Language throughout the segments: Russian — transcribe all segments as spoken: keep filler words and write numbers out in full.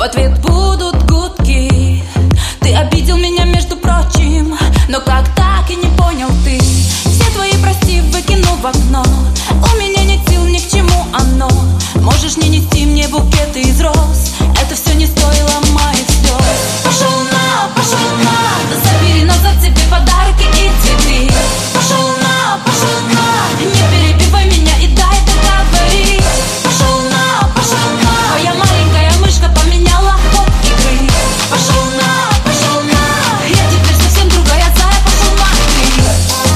ответ будут гудки. Ты обидел меня, между прочим, но как так и не понял ты? Все твои прости выкину в окно. У меня нет сил ни к чему оно. Можешь не нести мне букеты из роз, это все не стоило моих слез. Пошел на, пошел на, забери назад себе подарки и цветы. Пошел на, пошел на, не перебивай меня и дай договорить. Пошел на, пошел на, твоя маленькая мышка поменяла ход игры. Пошел на, пошел на, я теперь совсем другая зая, пошел на ты.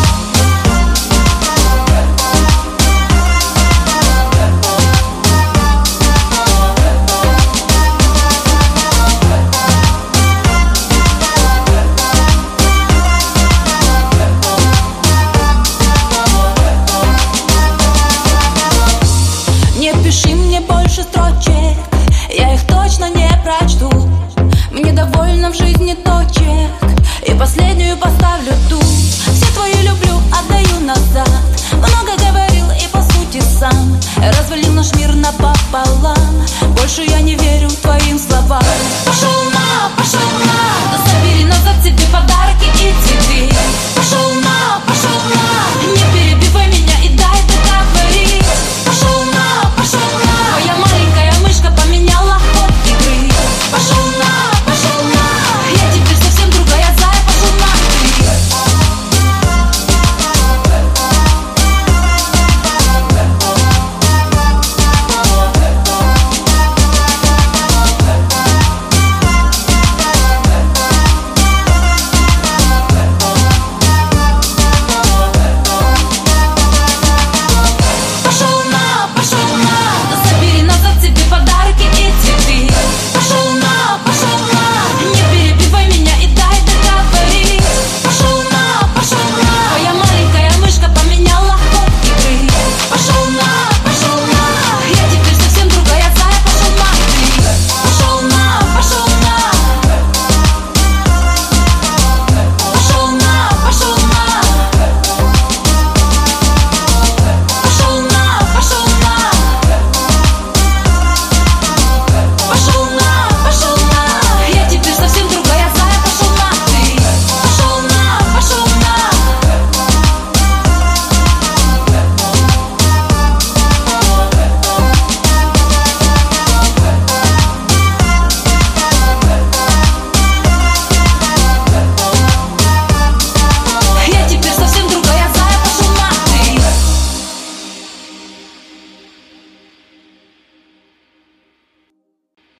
Не пиши мне больше строчек, я их точно не прочту. Мне довольно в жизни точек, и последнюю поставлю тут. Все твои люблю, отдаю назад. Много говорил и по сути сам развалил наш мир напополам.